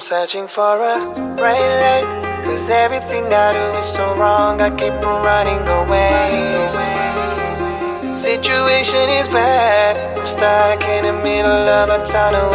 searching for a right light, 'cause everything I do is so wrong. I keep on running away. Situation is bad. I'm stuck in the middle of a tunnel.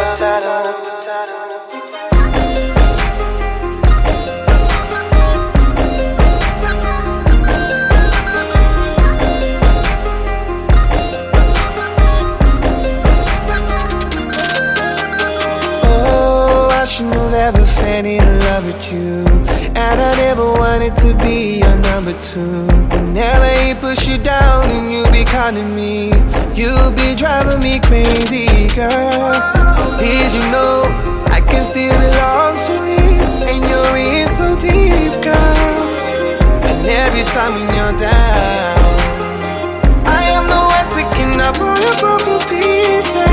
I should have ever fell in love with you, and I never wanted to be your number two. Whenever he push you down and you be calling me, you be driving me crazy, girl. Did you know I can still belong to him, and you're in so deep, girl. And every time when you're down, I am the one picking up all your broken pieces.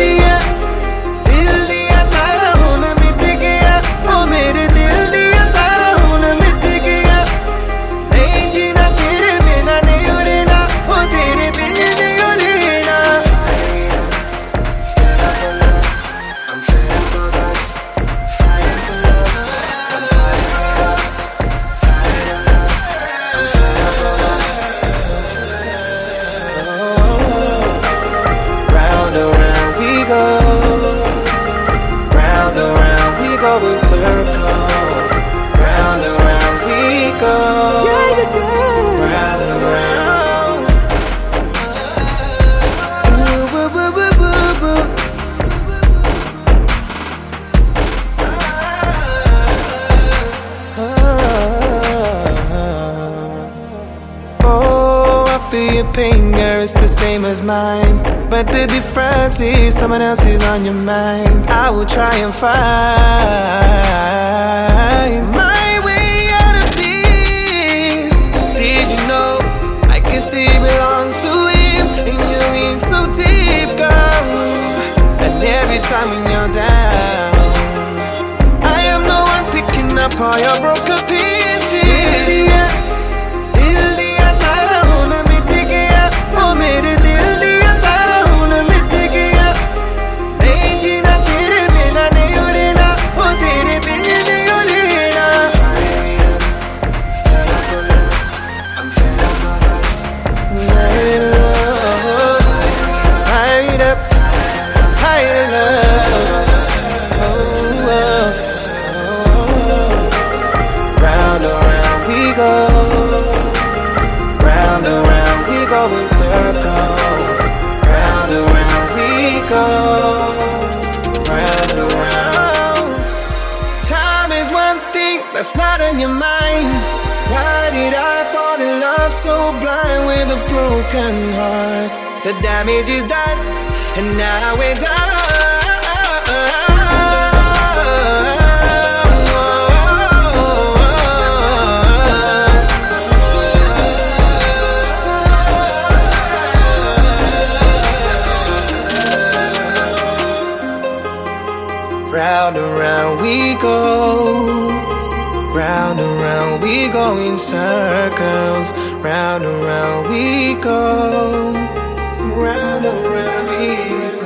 Go in circles, round and round we go, round and round. Oh, I feel your pain, girl, it's the same as mine, but the difference is someone else is on your mind. I will try and find my way out of this. Did you know I can still belong to him, and you're in so deep, girl. And every time when you're down, I am the one picking up all your broken pieces. Round and round we go in circles, round and round we go, round and round. Time is one thing that's not on your mind. Why did I fall in love so blind with a broken heart? The damage is done, and now we're done. Round and round we go, round and round we go in circles, round and round we go, round and round we go.